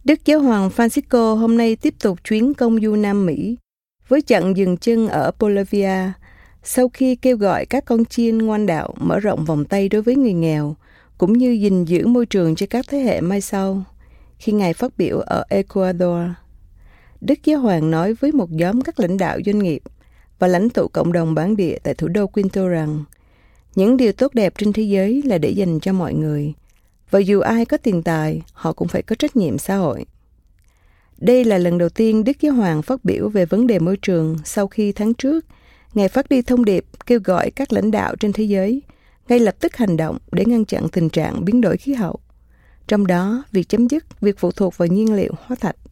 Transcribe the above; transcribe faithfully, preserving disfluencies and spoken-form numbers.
Đức Giáo hoàng Francisco hôm nay tiếp tục chuyến công du Nam Mỹ với chặng dừng chân ở Bolivia sau khi kêu gọi các con chiên ngoan đạo mở rộng vòng tay đối với người nghèo cũng như gìn giữ môi trường cho các thế hệ mai sau. Khi Ngài phát biểu ở Ecuador, Đức Giáo hoàng nói với một nhóm các lãnh đạo doanh nghiệp và lãnh tụ cộng đồng bản địa tại thủ đô Quito rằng những điều tốt đẹp trên thế giới là để dành cho mọi người, và dù ai có tiền tài, họ cũng phải có trách nhiệm xã hội. Đây là lần đầu tiên Đức Giáo hoàng phát biểu về vấn đề môi trường sau khi tháng trước, Ngài phát đi thông điệp kêu gọi các lãnh đạo trên thế giới ngay lập tức hành động để ngăn chặn tình trạng biến đổi khí hậu, trong đó việc chấm dứt việc phụ thuộc vào nhiên liệu hóa thạch.